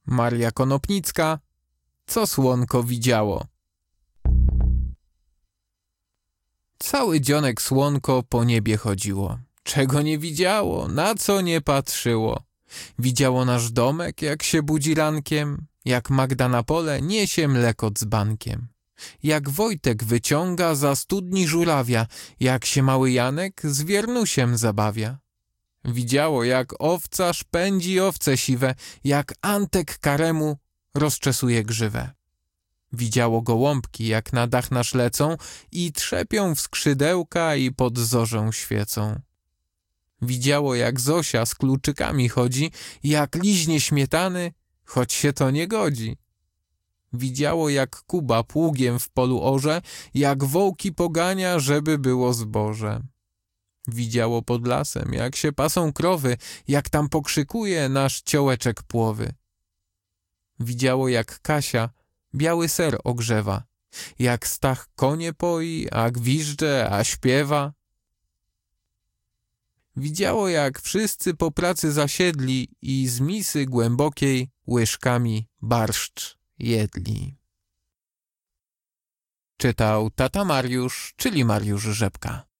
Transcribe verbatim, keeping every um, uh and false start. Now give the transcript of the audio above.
Maria Konopnicka. Co słonko widziało? Cały dzionek słonko po niebie chodziło. Czego nie widziało, na co nie patrzyło. Widziało nasz domek, jak się budzi rankiem, jak Magda na pole niesie mleko dzbankiem. Jak Wojtek wyciąga za studni żurawia, jak się mały Janek z wiernusiem zabawia. Widziało, jak owcarz pędzi owce siwe, jak Antek karemu rozczesuje grzywę. Widziało gołąbki, jak na dach nasz lecą i trzepią w skrzydełka i pod zorzą świecą. Widziało, jak Zosia z kluczykami chodzi, jak liźnie śmietany, choć się to nie godzi. Widziało, jak Kuba pługiem w polu orze, jak wołki pogania, żeby było zboże. Widziało pod lasem, jak się pasą krowy, jak tam pokrzykuje nasz ciołeczek płowy. Widziało, jak Kasia biały ser ogrzewa, jak Stach konie poi, a gwizdże, a śpiewa. Widziało, jak wszyscy po pracy zasiedli i z misy głębokiej łyżkami barszcz jedli. Czytał tata Mariusz, czyli Mariusz Rzepka.